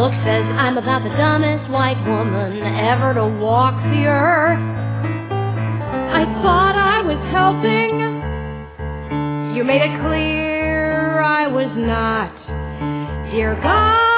look says I'm about the dumbest white woman ever to walk the earth. I thought I was helping. You made it clear I was not. Dear God,